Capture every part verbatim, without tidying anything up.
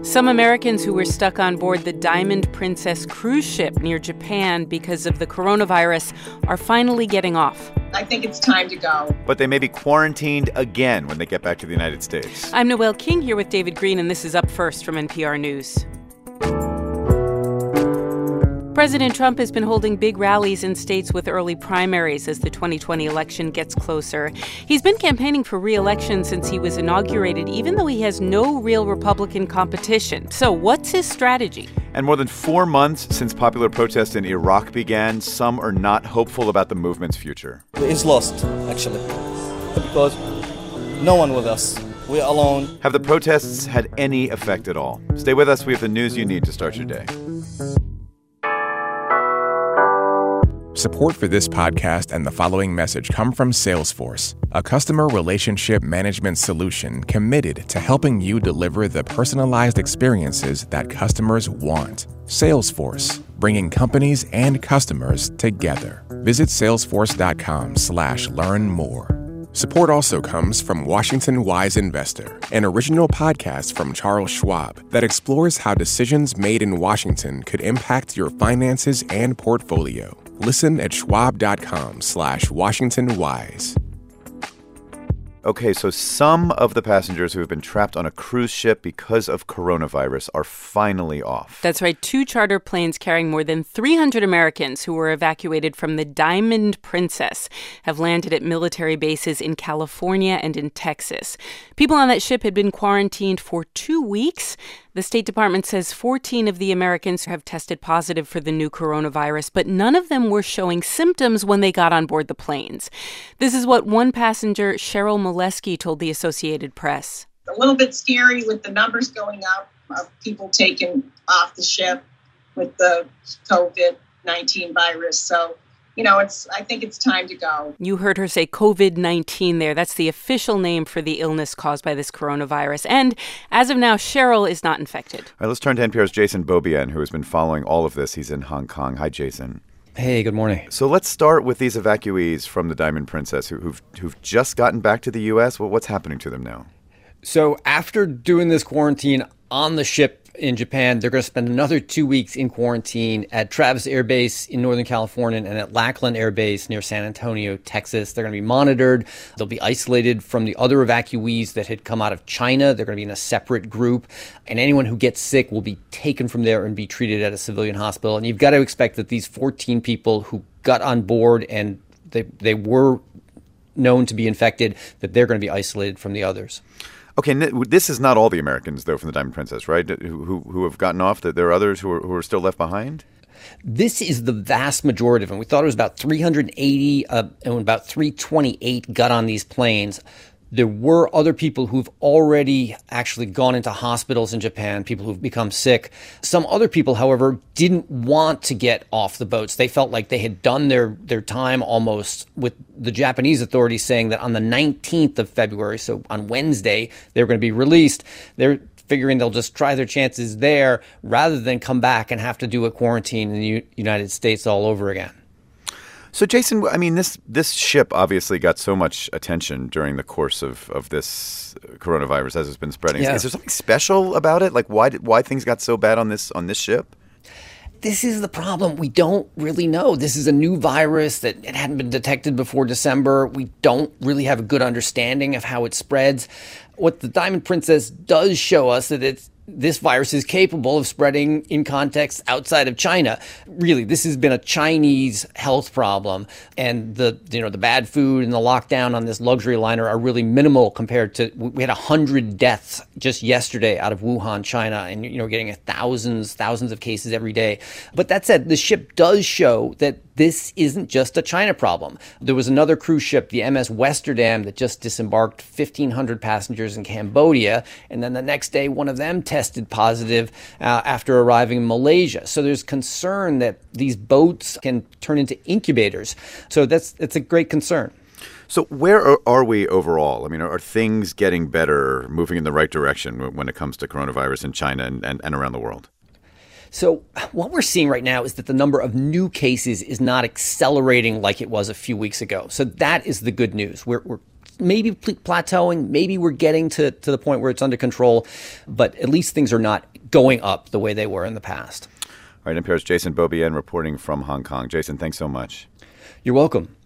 Some Americans who were stuck on board the Diamond Princess cruise ship near Japan because of the coronavirus are finally getting off. I think it's time to go. But they may be quarantined again when they get back to the United States. I'm Noelle King here with David Green, and this is Up First from N P R News. President Trump has been holding big rallies in states with early primaries as the twenty twenty election gets closer. He's been campaigning for re-election since he was inaugurated, even though he has no real Republican competition. So what's his strategy? And more than four months since popular protests in Iraq began, some are not hopeful about the movement's future. It's lost, actually, because no one with us. We're alone. Have the protests had any effect at all? Stay with us. We have the news you need to start your day. Support for this podcast and the following message come from Salesforce, a customer relationship management solution committed to helping you deliver the personalized experiences that customers want. Salesforce, bringing companies and customers together. Visit salesforce.com slash learn more. Support also comes from Washington Wise Investor, an original podcast from Charles Schwab that explores how decisions made in Washington could impact your finances and portfolio. Listen at schwab.com slash Washington Wise. Okay, so some of the passengers who have been trapped on a cruise ship because of coronavirus are finally off. That's right. Two charter planes carrying more than three hundred Americans who were evacuated from the Diamond Princess have landed at military bases in California and in Texas. People on that ship had been quarantined for two weeks. The State Department says fourteen of the Americans have tested positive for the new coronavirus, but none of them were showing symptoms when they got on board the planes. This is what one passenger, Cheryl Molesky, told the Associated Press. A little bit scary with the numbers going up of people taken off the ship with the covid nineteen virus. So, you know, it's. I think it's time to go. You heard her say covid nineteen there. That's the official name for the illness caused by this coronavirus. And as of now, Cheryl is not infected. All right, let's turn to N P R's Jason Beaubien, who has been following all of this. He's in Hong Kong. Hi, Jason. Hey, good morning. So let's start with these evacuees from the Diamond Princess who, who've, who've just gotten back to the U S. Well, what's happening to them now? So after doing this quarantine on the ship in Japan, they're going to spend another two weeks in quarantine at Travis Air Base in Northern California and at Lackland Air Base near San Antonio, Texas. They're going to be monitored. They'll be isolated from the other evacuees that had come out of China. They're going to be in a separate group. And anyone who gets sick will be taken from there and be treated at a civilian hospital. And you've got to expect that these fourteen people who got on board and they, they were known to be infected, that they're going to be isolated from the others. Okay, this is not all the Americans, though, from the Diamond Princess, right, who who have gotten off? There are others who are, who are still left behind? This is the vast majority of them. We thought it was about three hundred eighty, uh, and about three twenty-eight got on these planes. There were other people who've already actually gone into hospitals in Japan, people who've become sick. Some other people, however, didn't want to get off the boats. They felt like they had done their, their time almost, with the Japanese authorities saying that on the nineteenth of February, so on Wednesday, they were going to be released. They're figuring they'll just try their chances there rather than come back and have to do a quarantine in the U- United States all over again. So, Jason, I mean, this this ship obviously got so much attention during the course of, of this coronavirus as it's been spreading. Yeah. Is there something special about it? Like, why did, why things got so bad on this on this ship? This is the problem. We don't really know. This is a new virus that it hadn't been detected before December. We don't really have a good understanding of how it spreads. What the Diamond Princess does show us that it's this virus is capable of spreading in contexts outside of China. Really, this has been a Chinese health problem, and the you know the bad food and the lockdown on this luxury liner are really minimal compared to. We had a hundred deaths just yesterday out of Wuhan, China, and you know getting thousands, thousands of cases every day. But that said, the ship does show that this isn't just a China problem. There was another cruise ship, the M S Westerdam, that just disembarked fifteen hundred passengers in Cambodia, and then the next day, one of them tested positive uh, after arriving in Malaysia. So there's concern that these boats can turn into incubators. So that's that's a great concern. So where are, are we overall? I mean, are, are things getting better, moving in the right direction when it comes to coronavirus in China and, and, and around the world? So what we're seeing right now is that the number of new cases is not accelerating like it was a few weeks ago. So that is the good news. We're, we're maybe plateauing, maybe we're getting to, to the point where it's under control, but at least things are not going up the way they were in the past. All right, N P R's Jason Beaubien reporting from Hong Kong. Jason, thanks so much. You're welcome.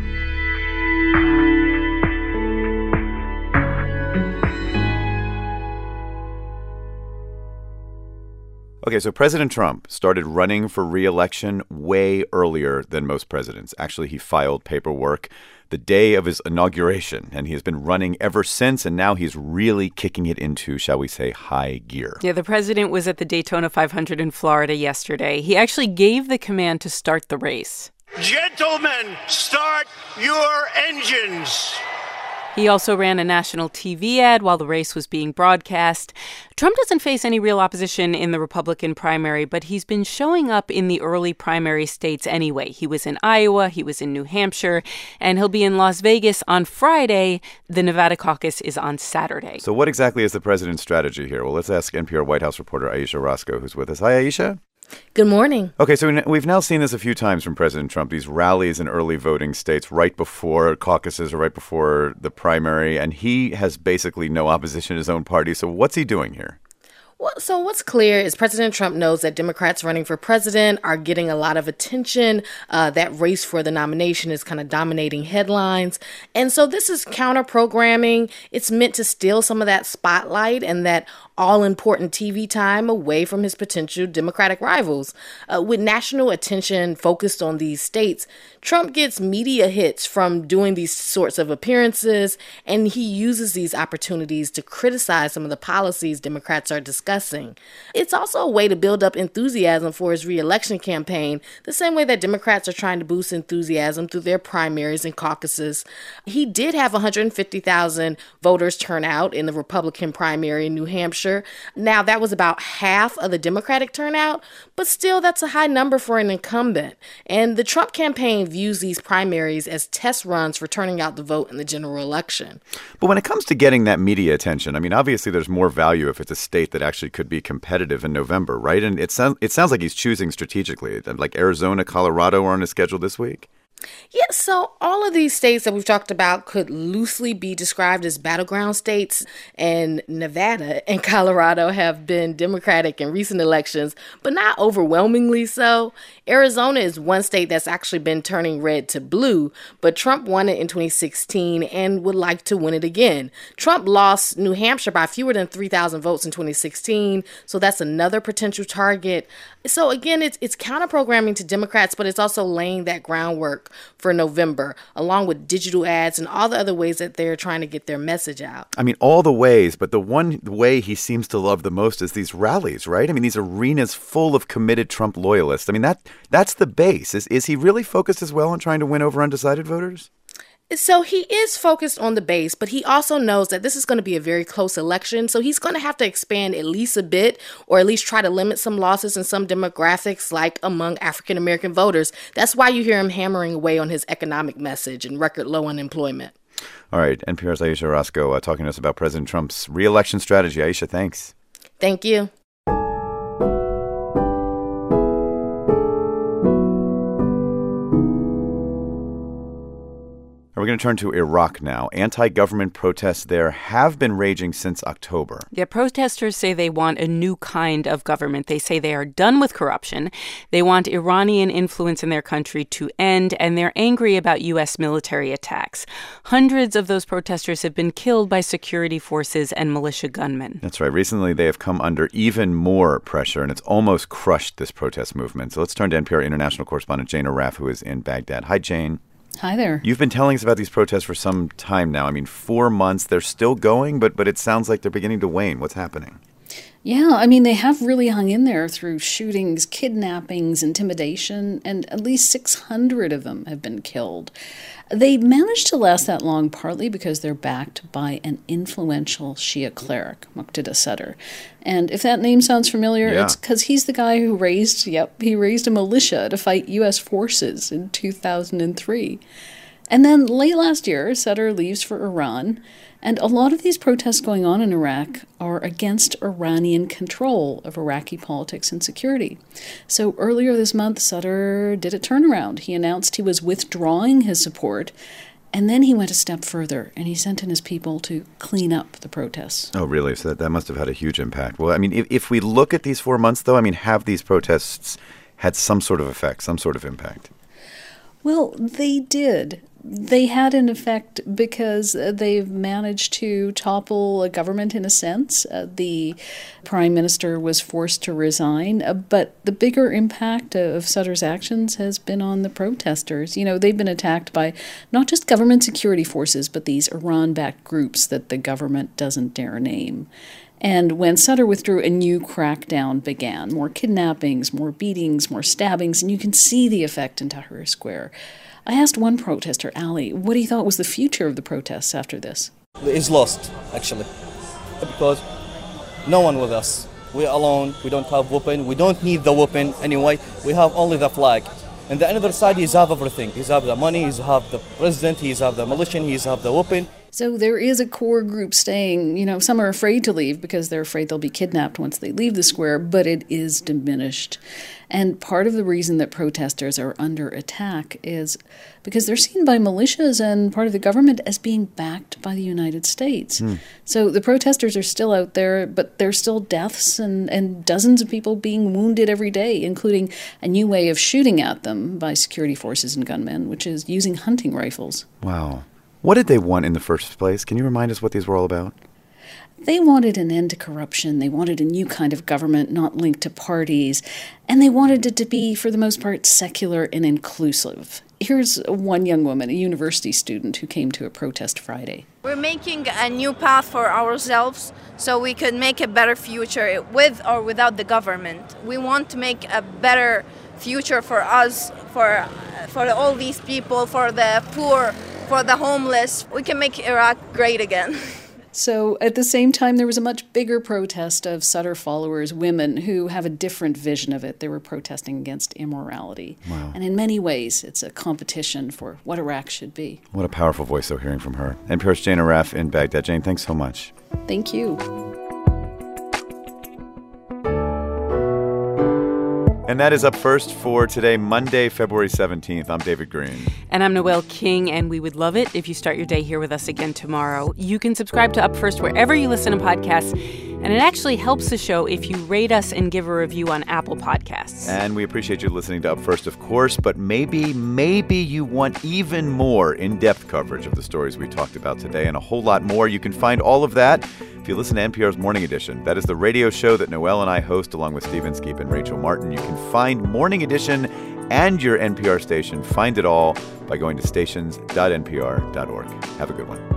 Okay, so President Trump started running for re-election way earlier than most presidents. Actually, he filed paperwork the day of his inauguration, and he has been running ever since, and now he's really kicking it into, shall we say, high gear. Yeah, the president was at the Daytona five hundred in Florida yesterday. He actually gave the command to start the race. Gentlemen, start your engines. He also ran a national T V ad while the race was being broadcast. Trump doesn't face any real opposition in the Republican primary, but he's been showing up in the early primary states anyway. He was in Iowa, he was in New Hampshire, and he'll be in Las Vegas on Friday. The Nevada caucus is on Saturday. So what exactly is the president's strategy here? Well, let's ask N P R White House reporter Ayesha Rascoe, who's with us. Hi, Ayesha. Good morning. Okay, so we've now seen this a few times from President Trump, these rallies in early voting states right before caucuses or right before the primary, and he has basically no opposition in his own party. So what's he doing here? Well, so what's clear is President Trump knows that Democrats running for president are getting a lot of attention. Uh, that race for the nomination is kind of dominating headlines. And so this is counter-programming. It's meant to steal some of that spotlight and that all-important T V time away from his potential Democratic rivals. Uh, with national attention focused on these states, Trump gets media hits from doing these sorts of appearances, and he uses these opportunities to criticize some of the policies Democrats are discussing. It's also a way to build up enthusiasm for his re-election campaign, the same way that Democrats are trying to boost enthusiasm through their primaries and caucuses. He did have one hundred fifty thousand voters turn out in the Republican primary in New Hampshire. Now, that was about half of the Democratic turnout, but still that's a high number for an incumbent. And the Trump campaign views these primaries as test runs for turning out the vote in the general election. But when it comes to getting that media attention, I mean, obviously there's more value if it's a state that actually could be competitive in November, right? And it sounds it sounds like he's choosing strategically. Like Arizona, Colorado are on his schedule this week. Yeah, so all of these states that we've talked about could loosely be described as battleground states, and Nevada and Colorado have been Democratic in recent elections, but not overwhelmingly so. Arizona is one state that's actually been turning red to blue, but Trump won it in twenty sixteen and would like to win it again. Trump lost New Hampshire by fewer than three thousand votes in twenty sixteen, so that's another potential target. So again, it's it's counter-programming to Democrats, but it's also laying that groundwork for November, along with digital ads and all the other ways that they're trying to get their message out. I mean, all the ways, but the one way he seems to love the most is these rallies, right? I mean, these arenas full of committed Trump loyalists. I mean, that that's the base. Is, is he really focused as well on trying to win over undecided voters? So he is focused on the base, but he also knows that this is going to be a very close election. So he's going to have to expand at least a bit, or at least try to limit some losses in some demographics, like among African-American voters. That's why you hear him hammering away on his economic message and record low unemployment. All right. N P R's Ayesha Rascoe uh, talking to us about President Trump's re-election strategy. Ayesha, thanks. Thank you. We're going to turn to Iraq now. Anti-government protests there have been raging since October. Yeah, protesters say they want a new kind of government. They say they are done with corruption. They want Iranian influence in their country to end, and they're angry about U S military attacks. Hundreds of those protesters have been killed by security forces and militia gunmen. That's right. Recently, they have come under even more pressure, and it's almost crushed this protest movement. So let's turn to N P R international correspondent Jane Arraf, who is in Baghdad. Hi, Jane. Hi there. You've been telling us about these protests for some time now. I mean, four months. They're still going, but but it sounds like they're beginning to wane. What's happening? Yeah, I mean, they have really hung in there through shootings, kidnappings, intimidation, and at least six hundred of them have been killed. They managed to last that long partly because they're backed by an influential Shia cleric, Muqtada Sadr. And if that name sounds familiar, yeah. It's because he's the guy who raised, yep, he raised a militia to fight U S forces in two thousand three. And then late last year, Sadr leaves for Iran. And a lot of these protests going on in Iraq are against Iranian control of Iraqi politics and security. So earlier this month, Sadr did a turnaround. He announced he was withdrawing his support, And then he went a step further, and he sent in his people to clean up the protests. Oh, really? So that, that must have had a huge impact. Well, I mean, if, if we look at these four months, though, I mean, have these protests had some sort of effect, some sort of impact? Well, they did. They had an effect because they've managed to topple a government in a sense. Uh, the prime minister was forced to resign, uh, but the bigger impact of Sutter's actions has been on the protesters. You know, they've been attacked by not just government security forces, but these Iran-backed groups that the government doesn't dare name. And when Sutter withdrew, a new crackdown began. More kidnappings, more beatings, more stabbings, and you can see the effect in Tahrir Square. I asked one protester, Ali, what he thought was the future of the protests after this. It's lost, actually, because no one with us. We're alone. We don't have weapon. We don't need the weapon anyway. We have only the flag. And the other side, he's have everything. He's have the money. He's have the president. He's have the militia. He's have the weapon. So there is a core group staying. You know, some are afraid to leave because they're afraid they'll be kidnapped once they leave the square, but it is diminished. And part of the reason that protesters are under attack is because they're seen by militias and part of the government as being backed by the United States. Hmm. So the protesters are still out there, but there's still deaths and, and dozens of people being wounded every day, including a new way of shooting at them by security forces and gunmen, which is using hunting rifles. Wow. What did they want in the first place? Can you remind us what these were all about? They wanted an end to corruption. They wanted a new kind of government not linked to parties. And they wanted it to be, for the most part, secular and inclusive. Here's one young woman, a university student, who came to a protest Friday. We're making a new path for ourselves so we could make a better future with or without the government. We want to make a better future for us, for, for all these people, for the poor, for the homeless. We can make Iraq great again. So at the same time, there was a much bigger protest of Sutter followers, women, who have a different vision of it. They were protesting against immorality. Wow. And in many ways, it's a competition for what Iraq should be. What a powerful voice, though, hearing from her. N P R's Jane Arraf in Baghdad. Jane, thanks so much. Thank you. And that is Up First for today, Monday, February seventeenth. I'm David Greene. And I'm Noelle King, and we would love it if you start your day here with us again tomorrow. You can subscribe to Up First wherever you listen to podcasts, and it actually helps the show if you rate us and give a review on Apple Podcasts. And we appreciate you listening to Up First, of course, but maybe, maybe you want even more in-depth coverage of the stories we talked about today and a whole lot more. You can find all of that if you listen to N P R's Morning Edition. That is the radio show that Noelle and I host along with Stephen Skeep and Rachel Martin. You can find Morning Edition and your N P R station. Find it all by going to stations dot n p r dot org. Have a good one.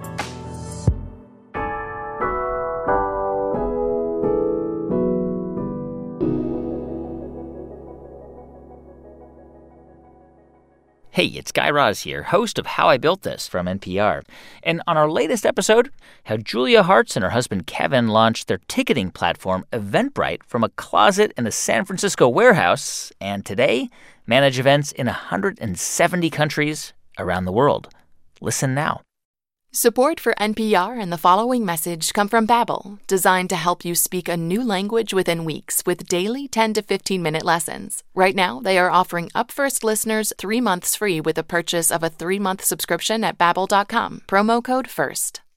Hey, it's Guy Raz here, host of How I Built This from N P R. And on our latest episode, how Julia Hartz and her husband Kevin launched their ticketing platform Eventbrite from a closet in a San Francisco warehouse, and today manage events in one hundred seventy countries around the world. Listen now. Support for N P R and the following message come from Babbel, designed to help you speak a new language within weeks with daily ten to fifteen minute lessons. Right now, they are offering Up First listeners three months free with the purchase of a three month subscription at babbel dot com. Promo code FIRST.